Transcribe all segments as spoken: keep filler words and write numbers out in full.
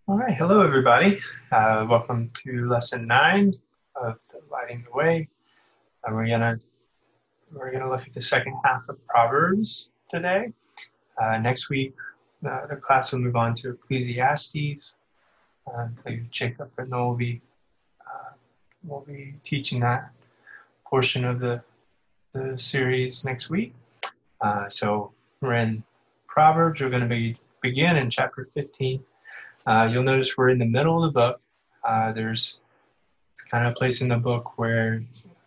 All right, hello everybody. Uh, welcome to lesson nine of the Lighting the Way. Uh, we're gonna we're gonna look at the second half of Proverbs today. Uh, next week, uh, the class will move on to Ecclesiastes. Uh, Jacob and Noel will be uh, will be teaching that portion of the the series next week. Uh, so we're in Proverbs. We're going to be begin in chapter fifteen. Uh, you'll notice we're in the middle of the book. Uh, there's it's kind of a place in the book where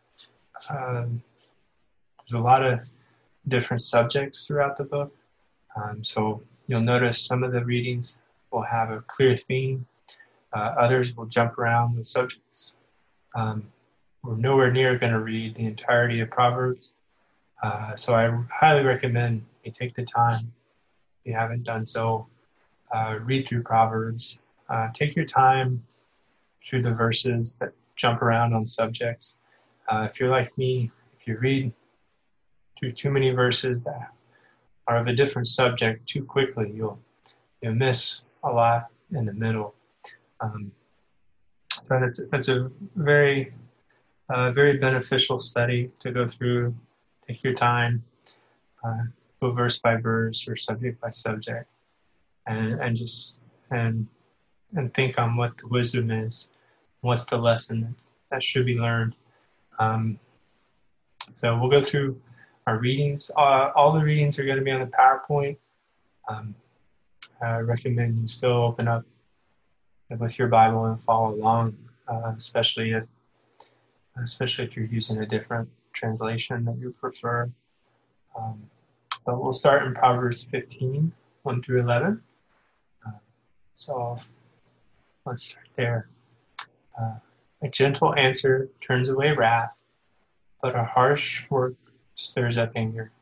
um, there's a lot of different subjects throughout the book. Um, so you'll notice some of the readings will have a clear theme. Uh, others will jump around with subjects. Um, we're nowhere near going to read the entirety of Proverbs. Uh, so I highly recommend you take the time, if you haven't done so, uh, read through Proverbs. Uh, take your time through the verses that jump around on subjects. Uh, if you're like me, if you read through too many verses that are of a different subject too quickly, you'll you'll miss a lot in the middle. Um, so that's that's a very uh, very beneficial study to go through. Take your time, uh, go verse by verse or subject by subject, and and just and and think on what the wisdom is, what's the lesson that should be learned. Um, so we'll go through our readings. Uh, all the readings are going to be on the PowerPoint. Um, I recommend you still open up with your Bible and follow along, uh, especially if especially if you're using a different translation that you prefer. Um, but we'll start in Proverbs fifteen, one through eleven. Uh, so let's start there. Uh, a gentle answer turns away wrath, but a harsh word stirs up anger.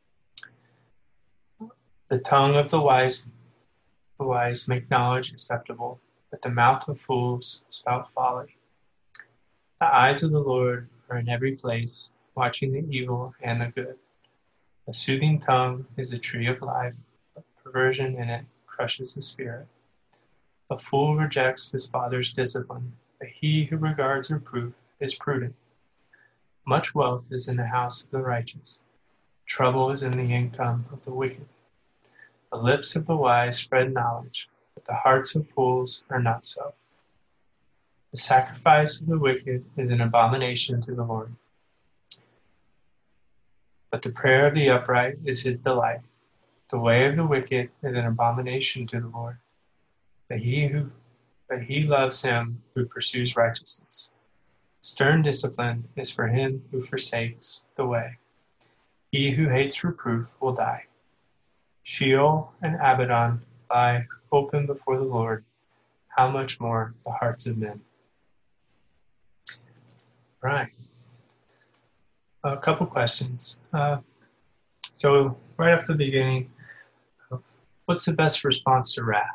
The tongue of the wise, the wise make knowledge acceptable, but the mouth of fools spout folly. The eyes of the Lord are in every place, watching the evil and the good. A soothing tongue is a tree of life, but perversion in it crushes the spirit. A fool rejects his father's discipline, but he who regards reproof is prudent. Much wealth is in the house of the righteous. Trouble is in the income of the wicked. The lips of the wise spread knowledge, but the hearts of fools are not so. The sacrifice of the wicked is an abomination to the Lord, but the prayer of the upright is his delight. The way of the wicked is an abomination to the Lord, but he who but he loves him who pursues righteousness. Stern discipline is for him who forsakes the way. He who hates reproof will die. Sheol and Abaddon lie open before the Lord. How much more the hearts of men? Right. A couple questions. Uh, so right off the beginning, what's the best response to wrath?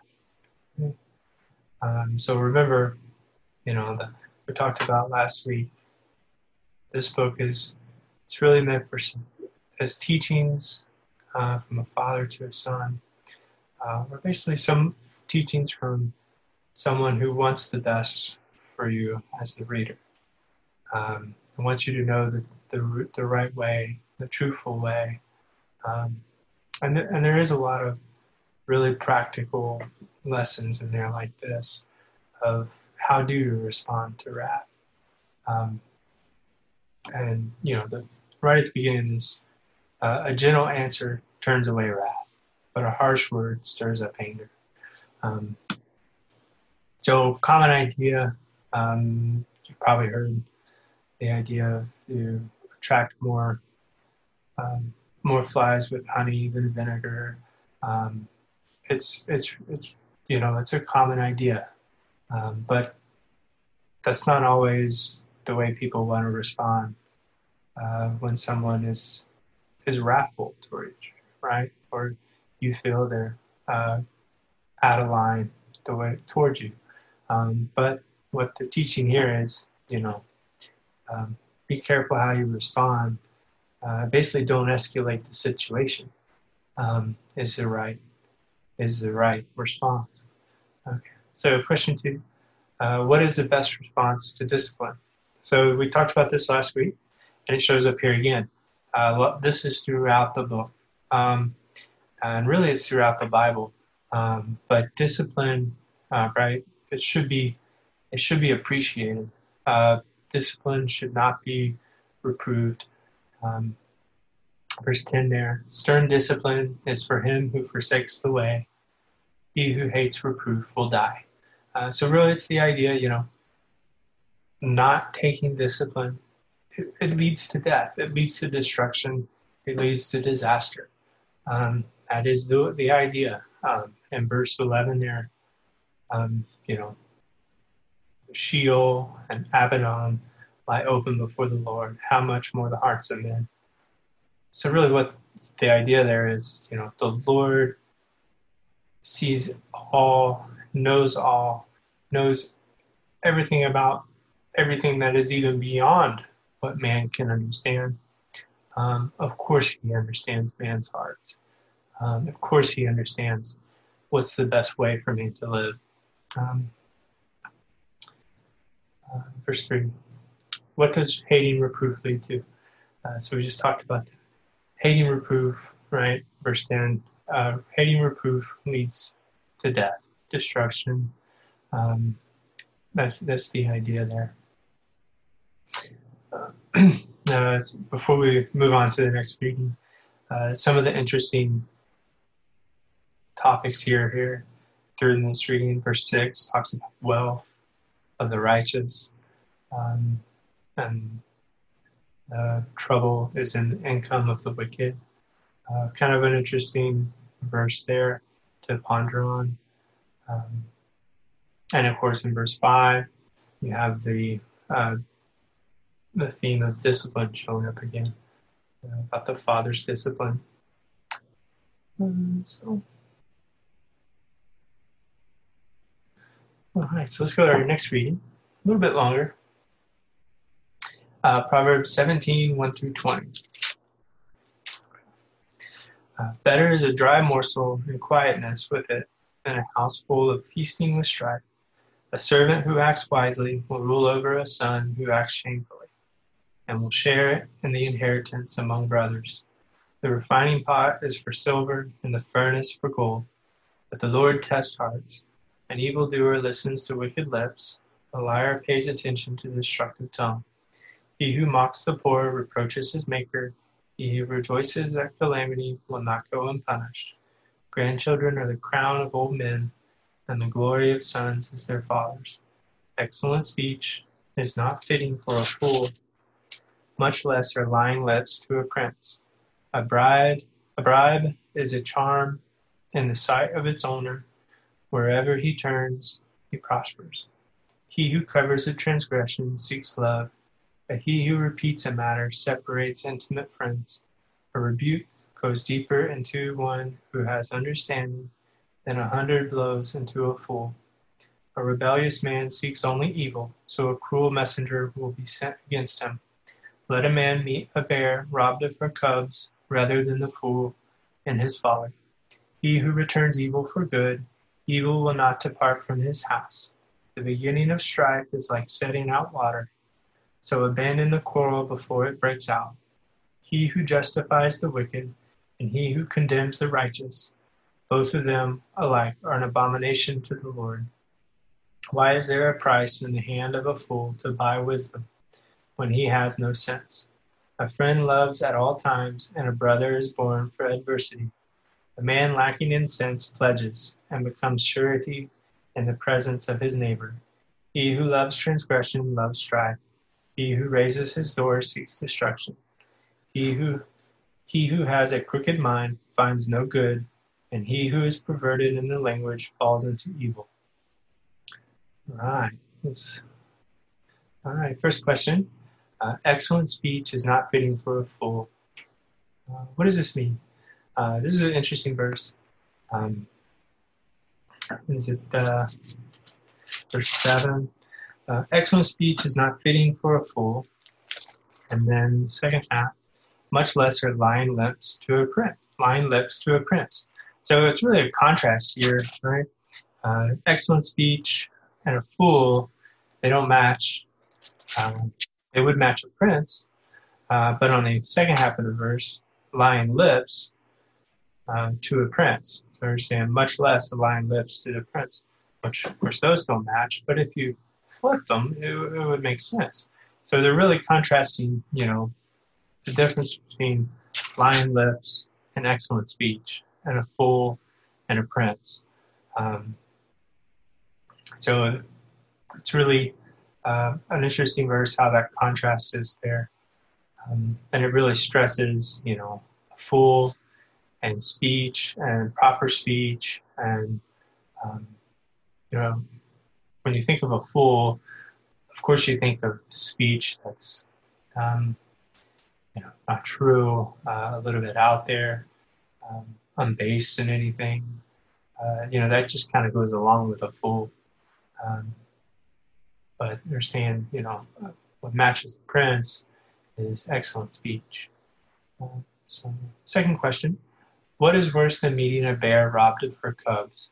Um, so remember, you know, that we talked about last week. This book is it's really meant for some, as teachings uh, from a father to a son, uh, or basically some teachings from someone who wants the best for you as the reader. Um, I want you to know the, the the right way, the truthful way, um, and th- and there is a lot of really practical lessons in there like this of how do you respond to wrath. Um, and you know, the right at the beginning is uh, a gentle answer turns away wrath, but a harsh word stirs up anger. Um, so common idea, um, you've probably heard the idea to attract more um, more flies with honey than vinegar. Um, it's it's it's you know it's a common idea, um, but that's not always the way people want to respond uh, when someone is is wrathful towards you, right? Or you feel they're uh, out of line the way towards you. Um, but what the teaching here is, you know. Um, be careful how you respond. Uh, basically, don't escalate the situation. Um, is the right is the right response. Okay. So question two, uh, what is the best response to discipline? So we talked about this last week, and it shows up here again. Uh, well, this is throughout the book, um, and really it's throughout the Bible. Um, but discipline, uh, right? It should be, it should be appreciated. Uh, discipline should not be reproved. Um, verse ten there, stern discipline is for him who forsakes the way. He who hates reproof will die. Uh, so really, it's the idea, you know, not taking discipline. It, it leads to death. It leads to destruction. It leads to disaster. Um, that is the the idea. Um, in verse eleven there, um, you know, Sheol and Abaddon lie open before the Lord. How much more the hearts of men? So really what the idea there is, you know, the Lord sees all, knows all, knows everything about everything that is even beyond what man can understand. Um, of course he understands man's heart. Um, of course he understands what's the best way for me to live. Um, uh, verse three, what does hating reproof lead to? Uh, so we just talked about that. Hating reproof, right? Verse ten, uh, hating reproof leads to death, destruction. Um, that's that's the idea there. Uh, uh, before we move on to the next reading, uh, some of the interesting topics here here through this reading. Verse six talks about wealth of the righteous, um, and uh, trouble is in the income of the wicked. Uh, kind of an interesting verse there to ponder on. Um, and of course, in verse five, you have the uh, the theme of discipline showing up again, uh, about the Father's discipline. Um, so, all right, so let's go to our next reading, a little bit longer. Uh, Proverbs seventeen, one through twenty. Uh, better is a dry morsel and quietness with it than a house full of feasting with strife. A servant who acts wisely will rule over a son who acts shamefully, and will share in the inheritance among brothers. The refining pot is for silver, and the furnace for gold. But the Lord tests hearts. An evildoer listens to wicked lips. A liar pays attention to the destructive tongue. He who mocks the poor reproaches his maker. He who rejoices at calamity will not go unpunished. Grandchildren are the crown of old men, and the glory of sons is their fathers. Excellent speech is not fitting for a fool, much less are lying lips to a prince. A bride, a bribe is a charm in the sight of its owner. Wherever he turns, he prospers. He who covers a transgression seeks love, but he who repeats a matter separates intimate friends. A rebuke goes deeper into one who has understanding than a hundred blows into a fool. A rebellious man seeks only evil, so a cruel messenger will be sent against him. Let a man meet a bear robbed of her cubs rather than the fool in his folly. He who returns evil for good, evil will not depart from his house. The beginning of strife is like setting out water, so abandon the quarrel before it breaks out. He who justifies the wicked and he who condemns the righteous, both of them alike are an abomination to the Lord. Why is there a price in the hand of a fool to buy wisdom when he has no sense? A friend loves at all times, and a brother is born for adversity. A man lacking in sense pledges and becomes surety in the presence of his neighbor. He who loves transgression loves strife. He who raises his door seeks destruction. He who he who has a crooked mind finds no good, and he who is perverted in the language falls into evil. All right. Let's, all right. First question. Uh, excellent speech is not fitting for a fool. Uh, what does this mean? Uh, this is an interesting verse. Um, is it uh, verse seven? Uh, excellent speech is not fitting for a fool. And then second half, much less are lying lips to a prince. Lying lips to a prince. So it's really a contrast here, right? Uh, excellent speech and a fool, they don't match. Um, they would match a prince, uh, but on the second half of the verse, lying lips uh, to a prince. So we're saying much less the lying lips to the prince, which of course those don't match. But if you flip them, it, it would make sense. So they're really contrasting, you know, the difference between lying lips and excellent speech, and a fool and a prince. Um, so it's really uh, an interesting verse how that contrast is there. Um, and it really stresses, you know, a fool and speech and proper speech. And, um, you know, when you think of a fool, of course you think of speech that's, um, you know, not true, uh, a little bit out there, um, unbased in anything. Uh, you know, that just kind of goes along with a fool. Um, but they're saying, you know, what matches the prince is excellent speech. Uh, so, second question. What is worse than meeting a bear robbed of her cubs?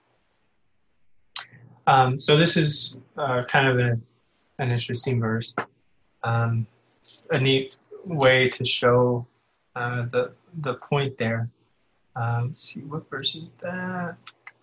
Um, so this is uh, kind of a, an interesting verse. Um, a neat way to show uh, the the point there. Um, let's see, what verse is that?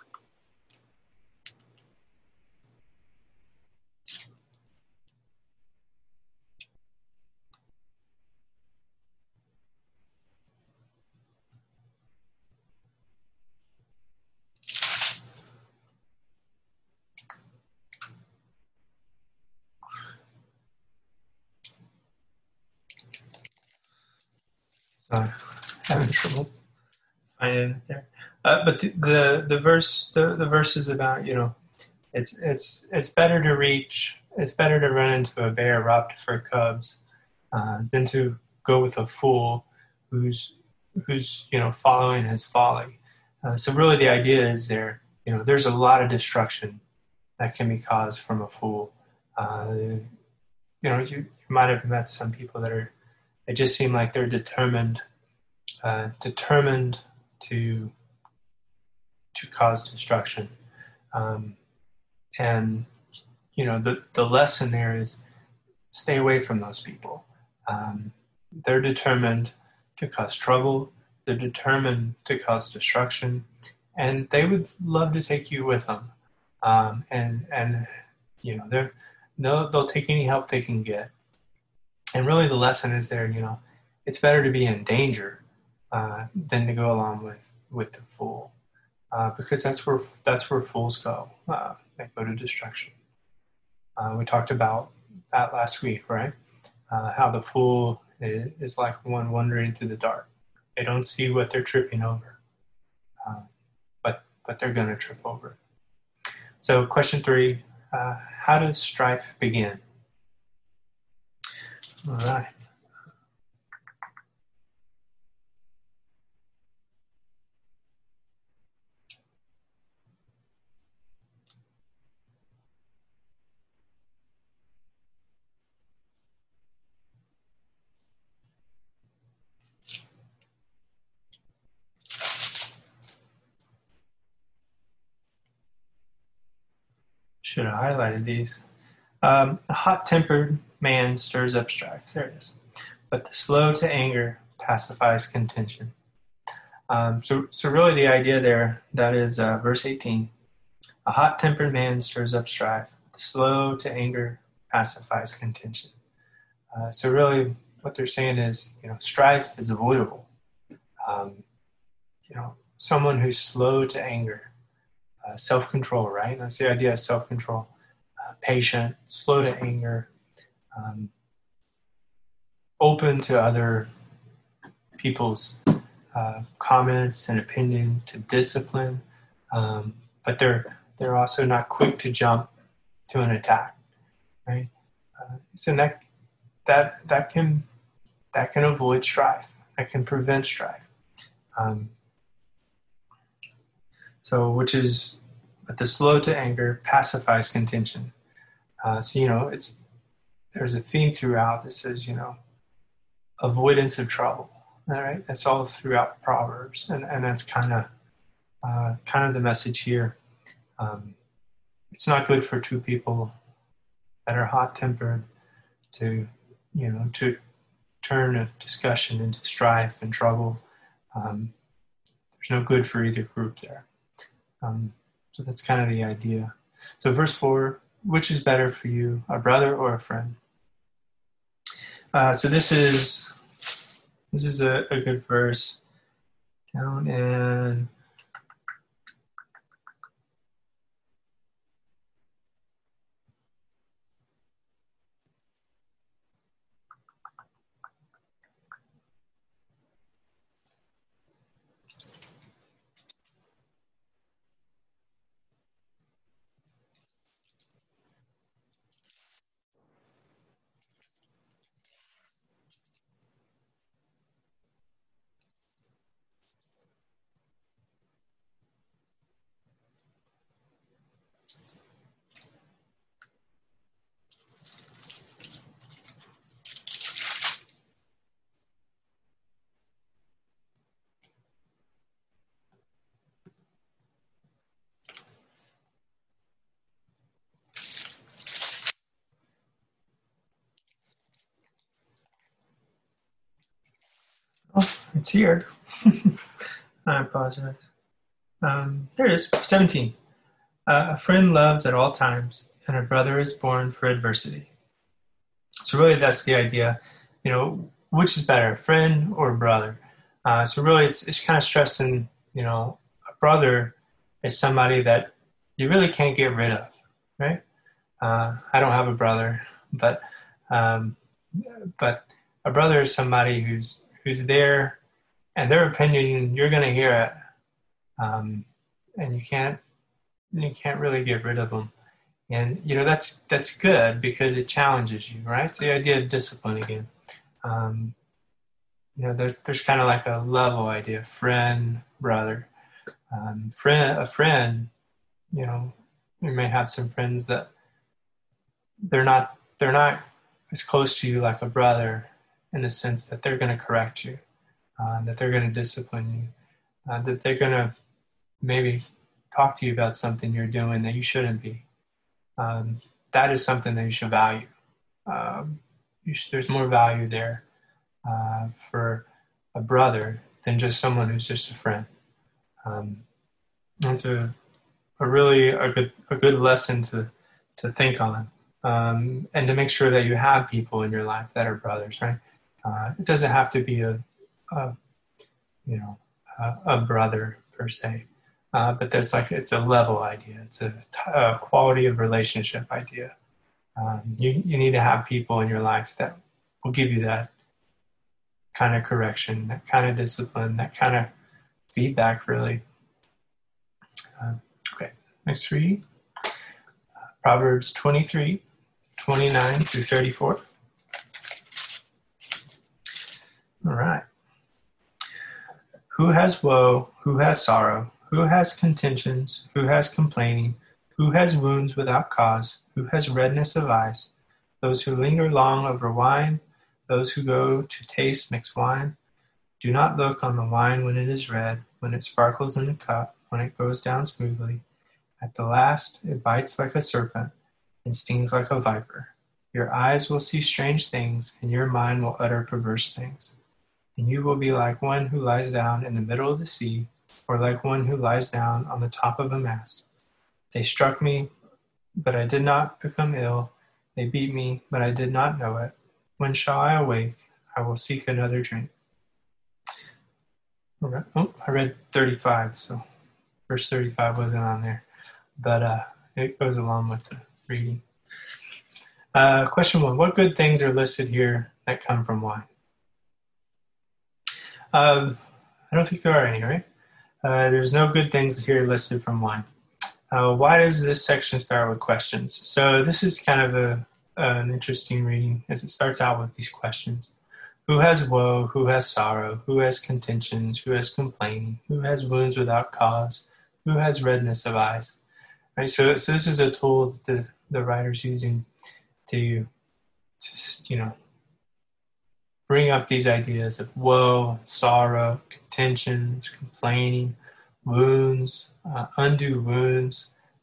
Sorry, having trouble finding it there. Uh, but the, the the verse the, the verse is about, you know, it's it's it's better to reach it's better to run into a bear robbed of her cubs uh, than to go with a fool who's who's you know following his folly. Uh, so really, the idea is there. You know, there's a lot of destruction that can be caused from a fool. Uh, you know, you, you might have met some people that are. They just seem like they're determined, uh, determined to to cause destruction. Um, and you know, the the lesson there is stay away from those people. Um, they're determined to cause trouble. They're determined to cause destruction, and they would love to take you with them. Um, and and you know they're they'll, they'll take any help they can get. And really, the lesson is there. You know, it's better to be in danger uh, than to go along with with the fool, uh, because that's where that's where fools go. Uh, they go to destruction. Uh, we talked about that last week, right? Uh, how the fool is, is like one wandering through the dark. They don't see what they're tripping over, uh, but but they're going to trip over. So, question three: uh, how does strife begin? All right. Should have highlighted these. Um, a hot-tempered man stirs up strife. There it is. But the slow to anger pacifies contention. Um, so, so really, the idea there, that is uh, verse eighteen. A hot-tempered man stirs up strife. The slow to anger pacifies contention. Uh, so really, what they're saying is, you know, strife is avoidable. Um, you know, someone who's slow to anger, uh, self-control, right? That's the idea of self-control. Uh, patient, slow to anger, um, open to other people's uh, comments and opinion, to discipline, um, but they're they're also not quick to jump to an attack, right? Uh, so that that that can that can avoid strife. That can prevent strife. Um, so, which is, but the slow to anger pacifies contention. Uh, so you know, it's there's a theme throughout that says, you know, avoidance of trouble. All right, that's all throughout Proverbs, and and that's kind of uh, kind of the message here. Um, it's not good for two people that are hot-tempered to, you know, to turn a discussion into strife and trouble. Um, there's no good for either group there. Um, so that's kind of the idea. So verse four, which is better for you, a brother or a friend? Uh, so this is this is a, a good verse down in oh, it's here. I apologize. Um, there it is, seventeen. Uh, a friend loves at all times, and a brother is born for adversity. So really, that's the idea. You know, which is better, friend or brother? Uh, so really, it's it's kind of stressing. You know, a brother is somebody that you really can't get rid of, right? Uh, I don't have a brother, but um, but a brother is somebody who's who's there, and their opinion you're going to hear it, um, and you can't you can't really get rid of them. And you know that's that's good because it challenges you, right? It's the idea of discipline again. Um, you know, there's there's kind of like a level idea: friend, brother, um, friend. A friend, you know, you may have some friends that they're not they're not as close to you like a brother, in the sense that they're going to correct you, uh, that they're going to discipline you, uh, that they're going to maybe talk to you about something you're doing that you shouldn't be. Um, that is something that you should value. Um, you should, there's more value there uh, for a brother than just someone who's just a friend. Um, it's a, a really a good a good lesson to to think on, um, and to make sure that you have people in your life that are brothers. Right? Uh, it doesn't have to be a, a you know a, a brother per se. Uh, but there's like, it's a level idea. It's a, a quality of relationship idea. Um, you, you need to have people in your life that will give you that kind of correction, that kind of discipline, that kind of feedback, really. Uh, okay, next read. Uh, Proverbs twenty-three, twenty-nine through thirty-four. All right. Who has woe? Who has sorrow? Who has contentions? Who has complaining? Who has wounds without cause? Who has redness of eyes? Those who linger long over wine, those who go to taste mixed wine. Do not look on the wine when it is red, when it sparkles in the cup, when it goes down smoothly. At the last, it bites like a serpent and stings like a viper. Your eyes will see strange things, and your mind will utter perverse things. And you will be like one who lies down in the middle of the sea, or like one who lies down on the top of a mast. They struck me, but I did not become ill. They beat me, but I did not know it. When shall I awake? I will seek another drink. Oh, I read thirty-five, so verse thirty-five wasn't on there. But uh, it goes along with the reading. Uh, question one, what good things are listed here that come from wine? Um, I don't think there are any, right? Uh, there's no good things here listed from wine. Uh, why does this section start with questions? So this is kind of a, uh, an interesting reading as it starts out with these questions. Who has woe? Who has sorrow? Who has contentions? Who has complaining? Who has wounds without cause? Who has redness of eyes? Right. So, so this is a tool that the, the writer's using to, to, you know, bring up these ideas of woe, sorrow, contentions, complaining, wounds, uh, undue wounds,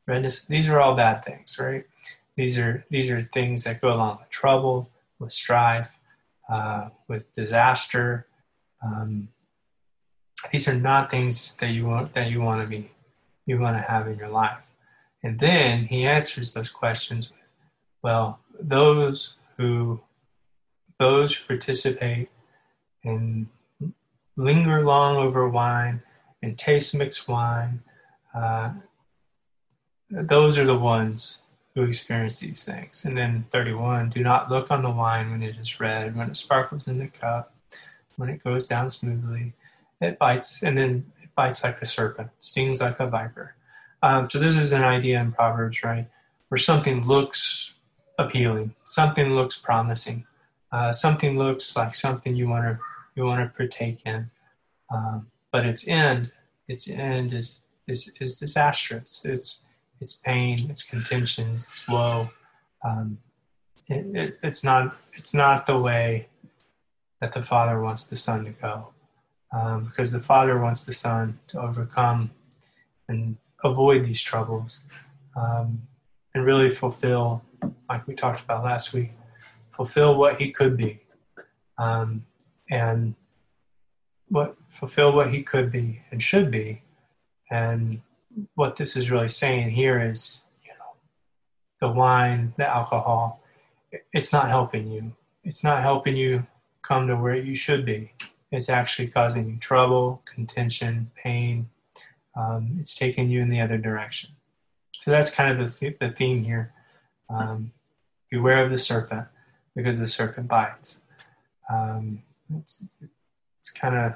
redness. These are all bad things, right? These are these are things that go along with trouble, with strife, uh, with disaster. Um, these are not things that you want that you want to be you want to have in your life. And then he answers those questions with, well, those who those who participate and linger long over wine and taste mixed wine, uh, those are the ones who experience these things. And then thirty-one, do not look on the wine when it is red, when it sparkles in the cup, when it goes down smoothly. It bites, and then it bites like a serpent, stings like a viper. Um, so this is an idea in Proverbs, right, where something looks appealing, something looks promising, uh, something looks like something you want to you want to partake in, um, but its end, its end is is is disastrous. It's it's pain, it's contention, it's woe. Um, it, it, it's not it's not the way that the Father wants the Son to go, um, because the Father wants the Son to overcome and avoid these troubles, um, and really fulfill, like we talked about last week, fulfill what he could be, um, and what fulfill what he could be and should be. And what this is really saying here is, you know, the wine, the alcohol, it's not helping you. It's not helping you come to where you should be. It's actually causing you trouble, contention, pain. Um, it's taking you in the other direction. So that's kind of the, th- the theme here. Um, beware of the serpent, because the serpent bites. Um, it's, it's kind of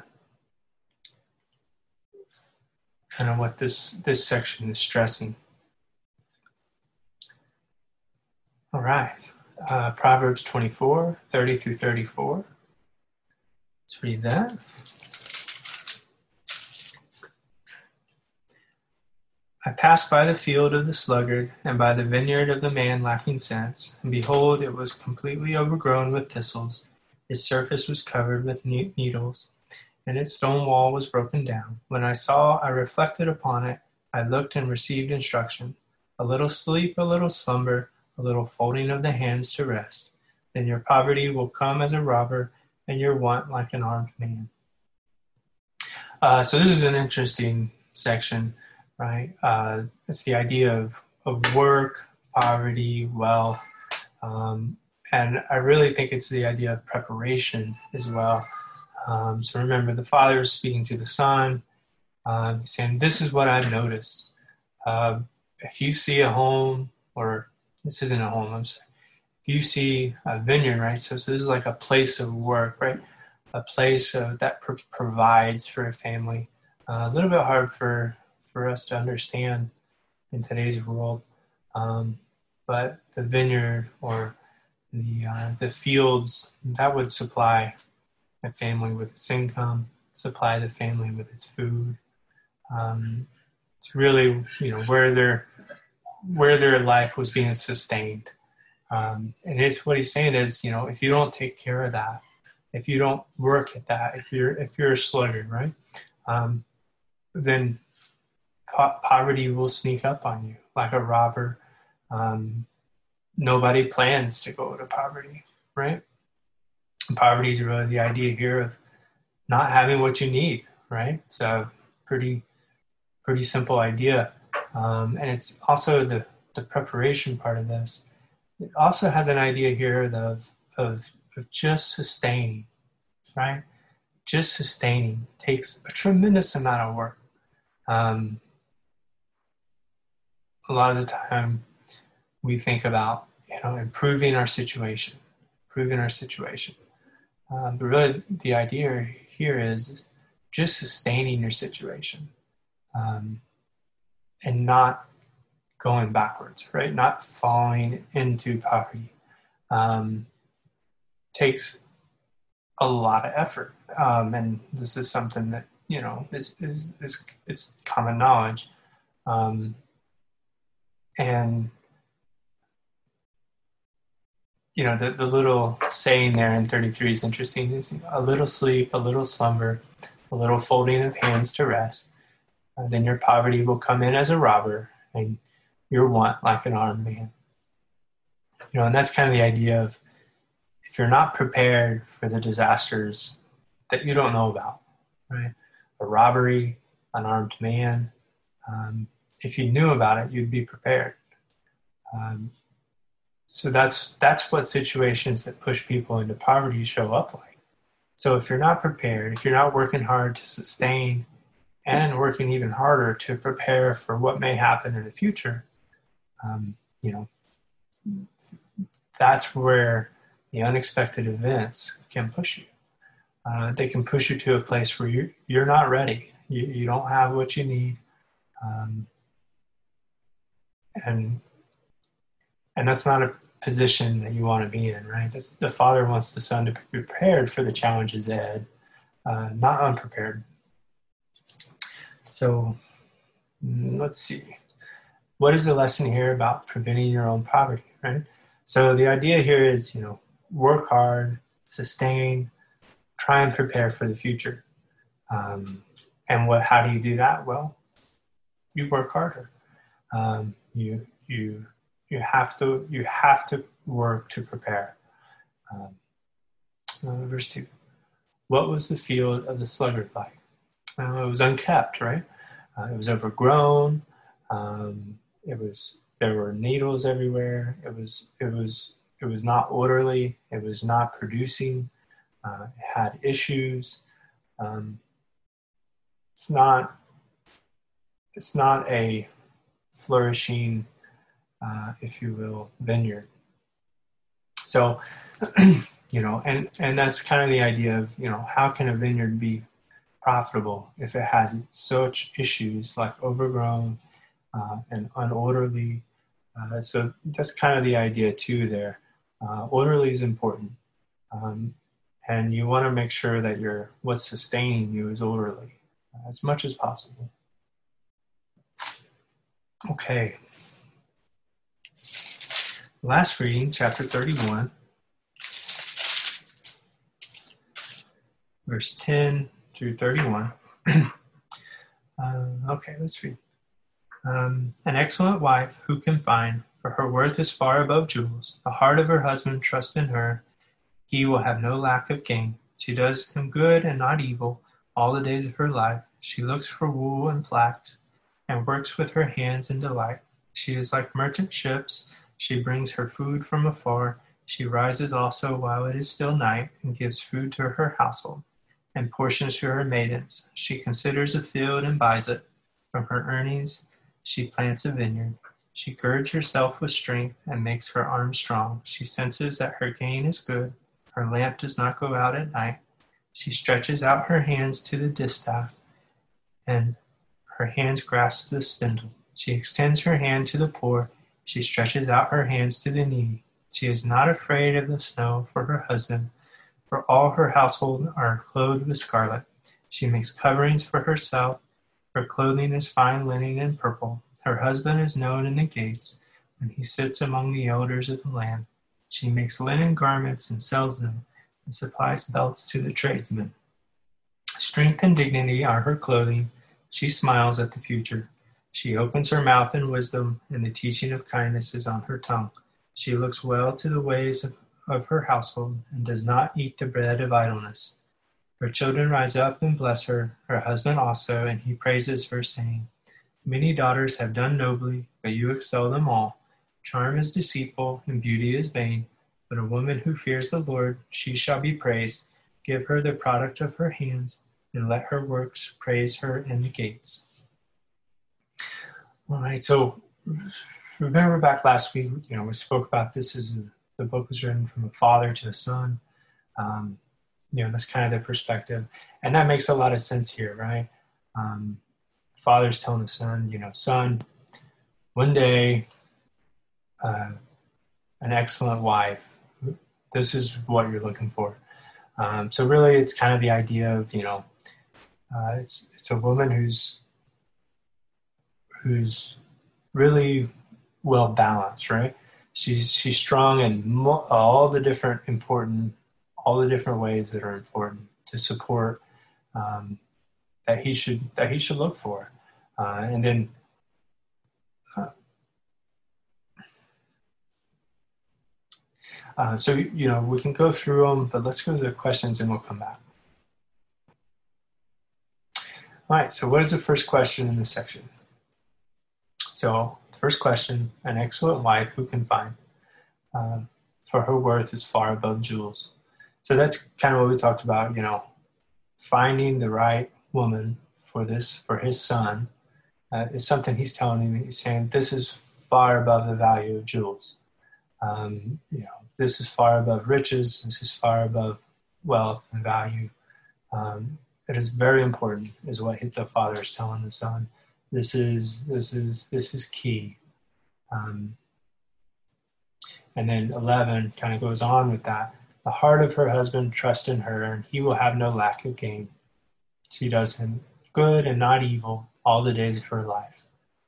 kind of what this this section is stressing. All right, uh, Proverbs twenty-four, thirty through thirty-four. Let's read that. I passed by the field of the sluggard and by the vineyard of the man lacking sense, and behold, it was completely overgrown with thistles. Its surface was covered with needles, and its stone wall was broken down. When I saw, I reflected upon it. I looked and received instruction. A little sleep, a little slumber, a little folding of the hands to rest. Then your poverty will come as a robber, and your want like an armed man. Uh, so this is an interesting section, right? Uh, it's the idea of, of work, poverty, wealth, um, and I really think it's the idea of preparation as well. Um, so remember, the Father is speaking to the Son, um, saying, this is what I've noticed. Uh, if you see a home, or this isn't a home, I'm sorry. If you see a vineyard, right? So, so this is like a place of work, right? A place uh, that pro- provides for a family. Uh, a little bit hard for, for us to understand in today's world. Um, but the vineyard or the uh, the fields, that would supply a family with its income, supply the family with its food. Um, it's really, you know, where their where their life was being sustained. Um, and it's what he's saying is, you know, if you don't take care of that, if you don't work at that, if you're if you're a sluggard, right, um, then po- poverty will sneak up on you like a robber. Um, nobody plans to go to poverty, right? Poverty is really the idea here of not having what you need, right? So pretty, pretty simple idea. Um, and it's also the, the preparation part of this. It also has an idea here of, of, of just sustaining, right? Just sustaining takes a tremendous amount of work. Um, a lot of the time we think about, you know, improving our situation, improving our situation. Um, but really, the idea here is just sustaining your situation, um, and not going backwards, right? Not falling into poverty. Um, takes a lot of effort, um, and this is something that, you know, is is, is it's common knowledge, um, and you know, the, the little saying there in thirty-three is interesting. It's a little sleep, a little slumber, a little folding of hands to rest. Uh, then your poverty will come in as a robber, and your want like an armed man. You know, and that's kind of the idea of if you're not prepared for the disasters that you don't know about, right? A robbery, an armed man. Um, if you knew about it, you'd be prepared. Um, so that's that's what situations that push people into poverty show up like. So if you're not prepared, if you're not working hard to sustain and working even harder to prepare for what may happen in the future, um, you know, that's where the unexpected events can push you. Uh, they can push you to a place where you, you're not ready. You, you don't have what you need. Um, and and that's not a position that you want to be in, right? That's, the Father wants the Son to be prepared for the challenges ahead, uh, not unprepared. So let's see. What is the lesson here about preventing your own poverty, right? So the idea here is, you know, work hard, sustain, try and prepare for the future. Um, and what? How do you do that? Well, you work harder. Um, you you you have to you have to work to prepare. Um, uh, verse two. What was the field of the sluggard like? Well, it was unkept, right? Uh, it was overgrown. Um, it was there were needles everywhere. It was it was it was not orderly. It was not producing. Uh, it had issues. Um, it's not it's not a flourishing, uh, if you will, vineyard. So, you know, and and that's kind of the idea of, you know, how can a vineyard be profitable if it has such issues like overgrown uh, and unorderly? Uh, so that's kind of the idea too there. Uh, orderly is important. Um, and you want to make sure that your what's sustaining you is orderly uh, as much as possible. Okay. Last reading, chapter thirty-one, verse ten through thirty-one. uh, okay, let's read. Um, An excellent wife who can find, for her worth is far above jewels. The heart of her husband trusts in her. He will have no lack of gain. She does him good and not evil all the days of her life. She looks for wool and flax and works with her hands in delight. She is like merchant ships. She brings her food from afar. She rises also while it is still night and gives food to her household and portions to her maidens. She considers a field and buys it. From her earnings she plants a vineyard. She girds herself with strength and makes her arm strong. She senses that her gain is good. Her lamp does not go out at night. She stretches out her hands to the distaff, and her hands grasp the spindle. She extends her hand to the poor. She stretches out her hands to the needy. She is not afraid of the snow for her husband, for all her household are clothed with scarlet. She makes coverings for herself. Her clothing is fine linen and purple. Her husband is known in the gates when he sits among the elders of the land. She makes linen garments and sells them, and supplies belts to the tradesmen. Strength and dignity are her clothing. She smiles at the future. She opens her mouth in wisdom, and the teaching of kindness is on her tongue. She looks well to the ways of, of her household, and does not eat the bread of idleness. Her children rise up and bless her, her husband also, and he praises her, saying, Many daughters have done nobly, but you excel them all. Charm is deceitful, and beauty is vain, but a woman who fears the Lord, she shall be praised. Give her the product of her hands, and let her works praise her in the gates. All right, so remember back last week, you know, we spoke about this as the book was written from a father to a son. Um, you know, that's kind of the perspective. And that makes a lot of sense here, right? Um, father's telling the son, you know, son, one day, uh, an excellent wife, this is what you're looking for. Um, so really it's kind of the idea of, you know, uh, it's it's a woman who's who's really well balanced, right? She's she's strong in mo- all the different important, all the different ways that are important to support um, that he should that he should look for, uh, and then uh, Uh, so, you know, we can go through them, but let's go to the questions and we'll come back. All right, so what is the first question in this section? So the first question, an excellent wife who can find, uh, for her worth is far above jewels. So that's kind of what we talked about, you know, finding the right woman for this, for his son, uh, is something he's telling him. He's saying, this is far above the value of jewels. Um, you know, this is far above riches. This is far above wealth and value. Um, it is very important, is what the father is telling the son. This is this is this is key. Um, and then eleven kind of goes on with that. The heart of her husband trusts in her, and he will have no lack of gain. She does him good and not evil all the days of her life.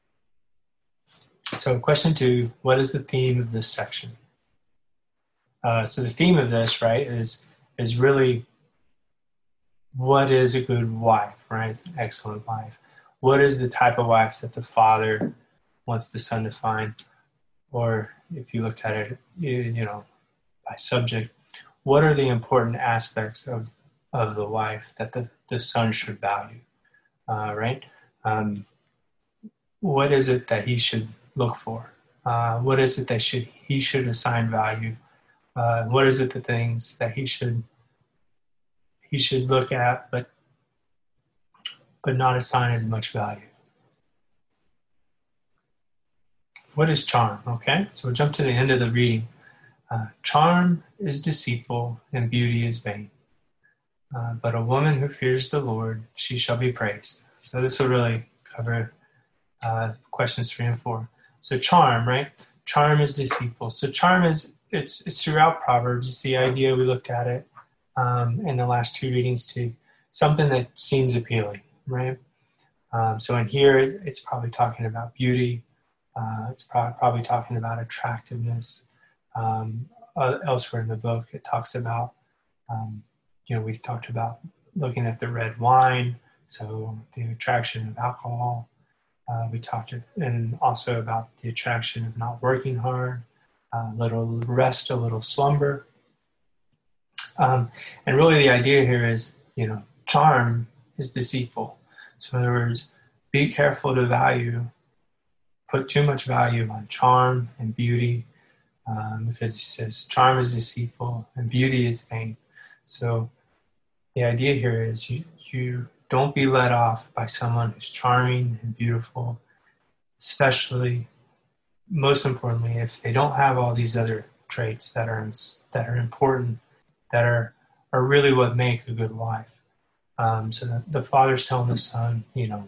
So question two, what is the theme of this section? Uh, so the theme of this, right, is is really, what is a good wife, right? Excellent wife. What is the type of wife that the father wants the son to find? Or if you looked at it, you, you know, by subject, what are the important aspects of, of the wife that the, the son should value, uh, right? Um, what is it that he should look for? Uh, what is it that should he should assign value? Uh, what is it the things that he should he should look at, but but not assign as much value? What is charm? Okay, so we'll jump to the end of the reading. Uh, charm is deceitful and beauty is vain. Uh, but a woman who fears the Lord, she shall be praised. So this will really cover uh, questions three and four. So charm, right? Charm is deceitful. So charm is, it's, it's throughout Proverbs. It's the idea, we looked at it um, in the last two readings too. Something that seems appealing, right? Um, so in here, it's probably talking about beauty. Uh, it's pro- probably talking about attractiveness. Um, uh, elsewhere in the book, it talks about, um, you know, we talked about looking at the red wine, so the attraction of alcohol. Uh, we talked to, and also about the attraction of not working hard, a little rest, a little slumber. Um, and really the idea here is, you know, charm is deceitful. So in other words, be careful to value, put too much value on charm and beauty, um, because he says charm is deceitful and beauty is vain. So the idea here is you, you don't be led off by someone who's charming and beautiful, especially, most importantly, if they don't have all these other traits that are that are important, that are are really what make a good wife. Um, so the, the father's telling the son, you know,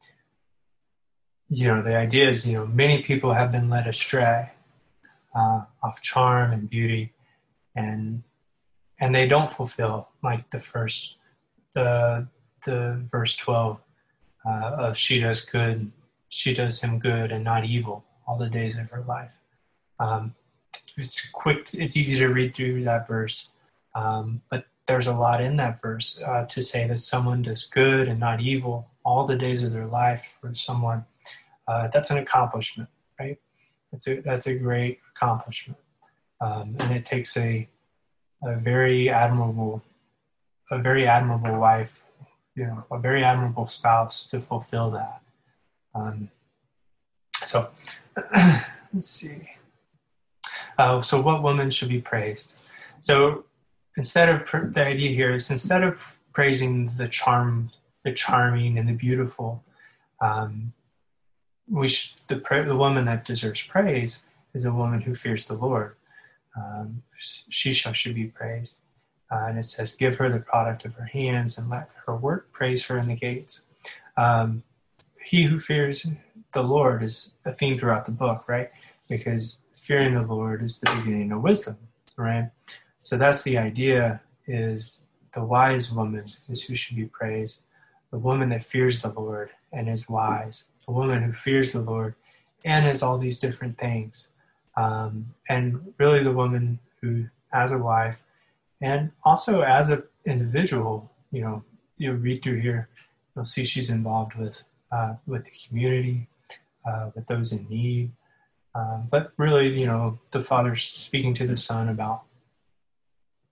you know, the idea is, you know, many people have been led astray uh, of charm and beauty, and and they don't fulfill, like the first, the the verse twelve uh, of she does good, she does him good and not evil all the days of her life. Um, it's quick, it's easy to read through that verse, um, but there's a lot in that verse uh, to say that someone does good and not evil all the days of their life for someone. Uh, that's an accomplishment, right? That's a, that's a great accomplishment. Um, and it takes a, a very admirable, a very admirable wife, you know, a very admirable spouse to fulfill that. Um, so let's see. Uh, so what woman should be praised? So instead of, pr- the idea here is instead of praising the charm, the charming and the beautiful, um, we sh- the, pra- the woman that deserves praise is a woman who fears the Lord. Um, she shall should be praised. Uh, and it says, give her the product of her hands and let her work praise her in the gates. Um, he who fears the Lord is a theme throughout the book, right? Because fearing the Lord is the beginning of wisdom, right? So that's the idea, is the wise woman is who should be praised. The woman that fears the Lord and is wise. A woman who fears the Lord and is all these different things. Um, and really the woman who, as a wife, and also as an individual, you know, you read through here, you'll see she's involved with uh, with the community, uh, with those in need. Um, but really, you know, the father's speaking to the son about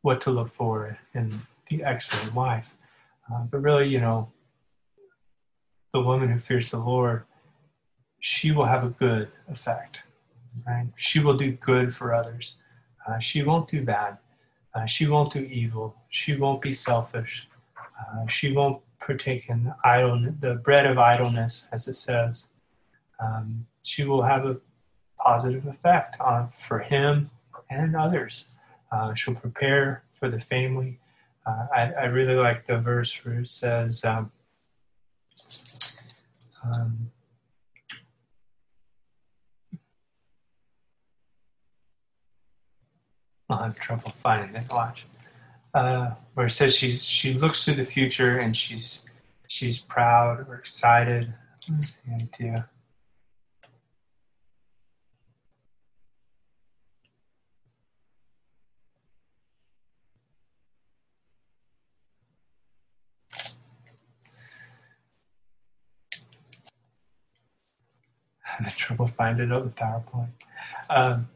what to look for in the excellent wife. Uh, but really, you know, the woman who fears the Lord, she will have a good effect, right? She will do good for others. Uh, she won't do bad. Uh, she won't do evil. She won't be selfish. Uh, she won't partake in idle, the bread of idleness, as it says. Um, she will have a positive effect on for him and others. Uh, she'll prepare for the family. Uh, I, I really like the verse where it says, um, um, I'll have trouble finding it. Watch. Uh, where it says she's she looks to the future and she's she's proud or excited. What's the idea? I'm having trouble finding it on the PowerPoint. Um,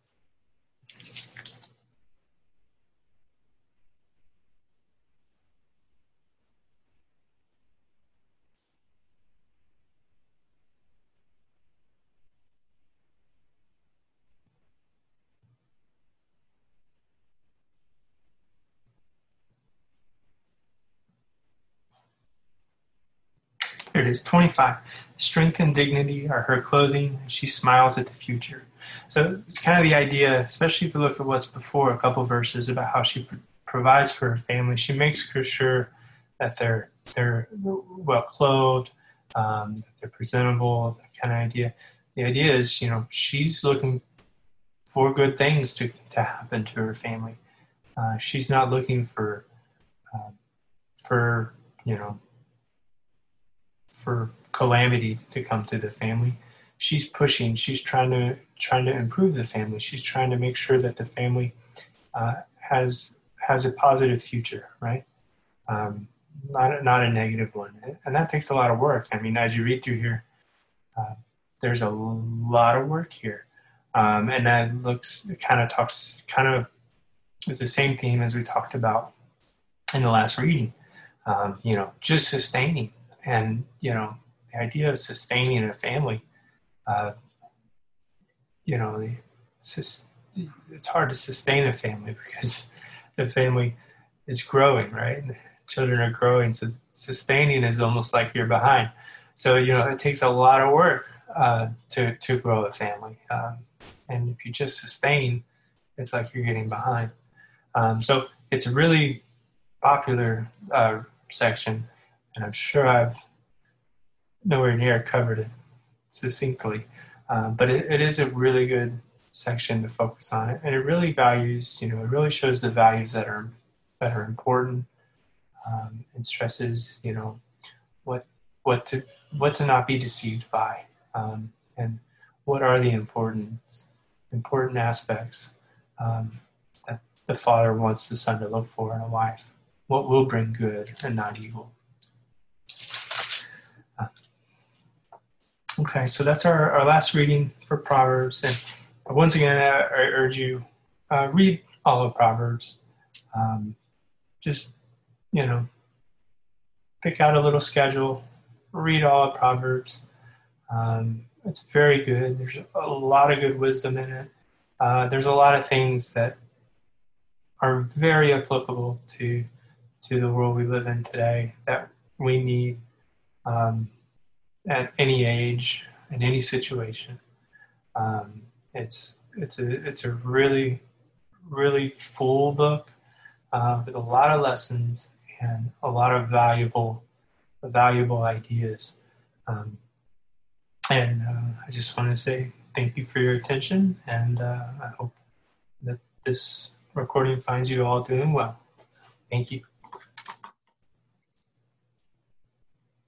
Here it is, twenty-five. Strength and dignity are her clothing, and she smiles at the future. So it's kind of the idea, especially if you look at what's before, a couple verses about how she pr- provides for her family. She makes sure that they're they're well clothed, um, they're presentable, that kind of idea. The idea is, you know, she's looking for good things to, to happen to her family. Uh, she's not looking for um, for you know. for calamity to come to the family. She's pushing. She's trying to trying to improve the family. She's trying to make sure that the family uh, has has a positive future, right? Um, not a, not a negative one, and that takes a lot of work. I mean, as you read through here, uh, there's a lot of work here, um, and that looks it kind of talks kind of is the same theme as we talked about in the last reading. Um, you know, just sustaining. And, you know, the idea of sustaining a family, uh, you know, it's, it's hard to sustain a family because the family is growing, right? And children are growing. So sustaining is almost like you're behind. So, you know, it takes a lot of work uh, to, to grow a family. Um, and if you just sustain, it's like you're getting behind. Um, so it's a really popular uh, section. And I'm sure I've nowhere near covered it succinctly, uh, but it, it is a really good section to focus on it, and it really values, you know, it really shows the values that are that are important, um, and stresses, you know, what what to what to not be deceived by, um, and what are the important important aspects um, that the father wants the son to look for in a wife. What will bring good and not evil. Okay, so that's our, our last reading for Proverbs. And once again, I, I urge you, uh, read all of Proverbs. Um, just, you know, pick out a little schedule, read all of Proverbs. Um, it's very good. There's a lot of good wisdom in it. Uh, there's a lot of things that are very applicable to to the world we live in today that we need um, at any age, in any situation. Um, it's it's a it's a really really full book uh, with a lot of lessons and a lot of valuable valuable ideas. Um, and uh, I just want to say thank you for your attention, and uh, I hope that this recording finds you all doing well. Thank you.